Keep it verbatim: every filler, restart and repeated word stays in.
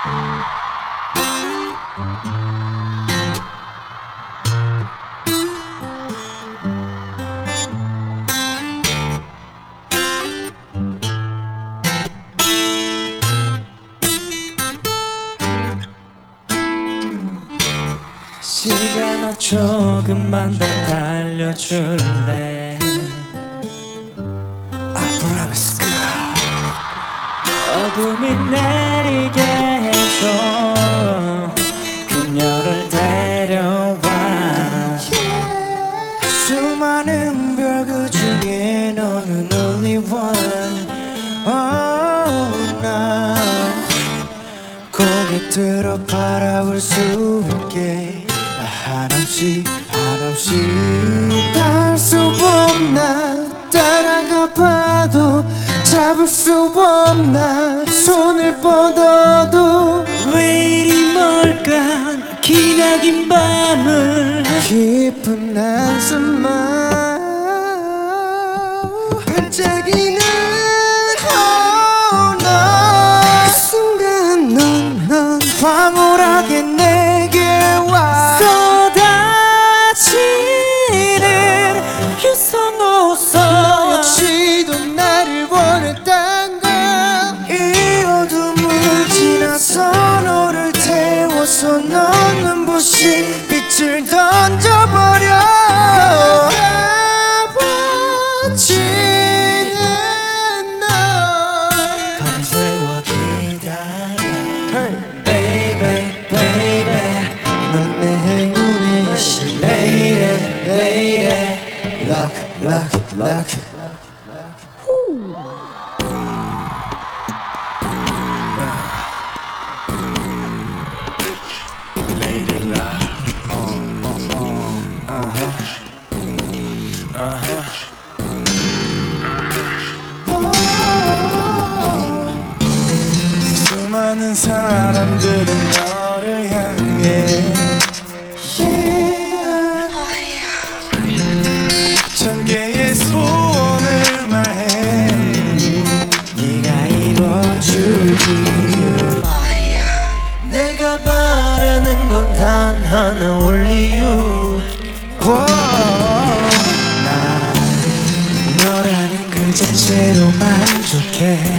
시간아 조금만 더 달려줄래? I promise God. 어둠이 내리게 해줘 그녀를 데려와. 수많은 별 그 중에 너는 only one. oh, 난 고개 들어 바라볼 수 있게 한없이 한없이 닿을 수 없나. 따라가 봐도 잡을 수 없나. 손을 뻗어도 왜 이리 멀까. 기나긴 밤을 깊은 한숨만 반짝이는 oh, 너. 그 순간 넌, 넌 황홀하게 내게 와. 쏟아지는 유성호성 너 역시도 나를 원했단 걸. 이 어둠을 지나서 너를 태워서 넌 눈부신 빛을 던져버려. 아버지는 너 밤새워 기다려. Baby, baby, 넌 내 행운의 여신. Lady, lady, luck, luck, luck. Lady luck. 수많은 사람들은 너를 향해 천 개의 소원을 말해. 네가 이뤄주기. 내가 바라는 건 단 하나 only you. 난 너라는 그 자체로 만족해.